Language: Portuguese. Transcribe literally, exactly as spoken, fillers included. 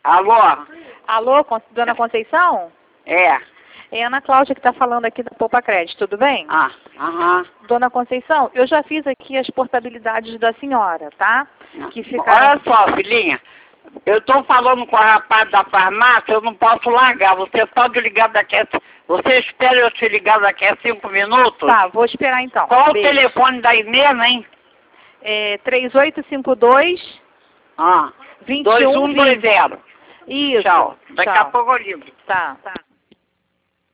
Alô? Alô, Con- dona Conceição? É. É a Ana Cláudia que está falando aqui da Poupa Crédito, tudo bem? Ah, aham. Dona Conceição, eu já fiz aqui as portabilidades da senhora, tá? Que ficaram... Olha só, filhinha. Eu tô falando com a rapaz da farmácia, eu não posso largar. Você pode ligar daqui a... Você espera eu te ligar daqui a cinco minutos? Tá, vou esperar então. Qual Beijo. o telefone da Inês, hein? É três oito cinco dois, Ah, dois dois um um dois zero. Isso. Tchau. Daqui tchau. a pouco eu ligo. Tá, tá.